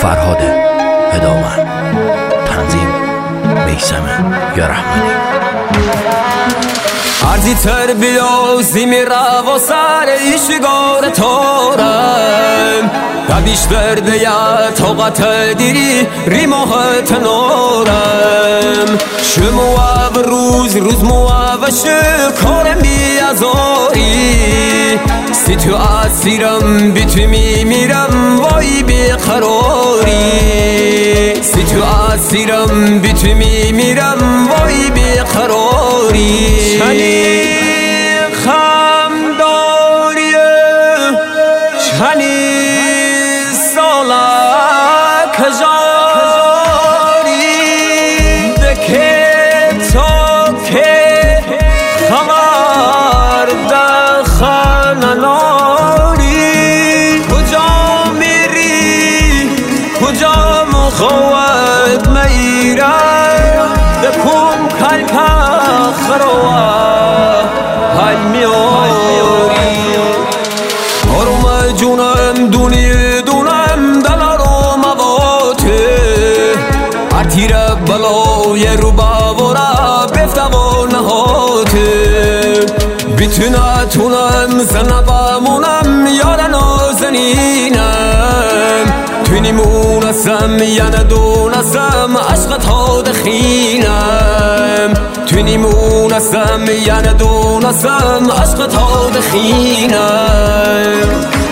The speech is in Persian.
فرهاد هدامن، تنظیم میثم یارحمانی. ارزی تر بیازی میره و سر ایشگار تارم دبیش برده یا طاقت دیری ریماهت نارم شمو و روز مو و شکارم بیازاری سی تو اسیرم بی تو میمیرم وای بیقراری سی تو اسیرم بی تو میمیرم وای بیقراری چنین خمداریه چنین سالک جاری دکه تا که خبر دخنناری کجا میری کجا مخوت میره دکم کلک خروه حل میاری آروم جونم دونم دلارو مواته هر تیر بلای رو باورا بفته و نهاته بیتونم زنه بمونم یاد نازنینم تونی مونسم یا ندونسم عشق تا دخینم تونی مونسم یا ندونسم عشق تا دخینم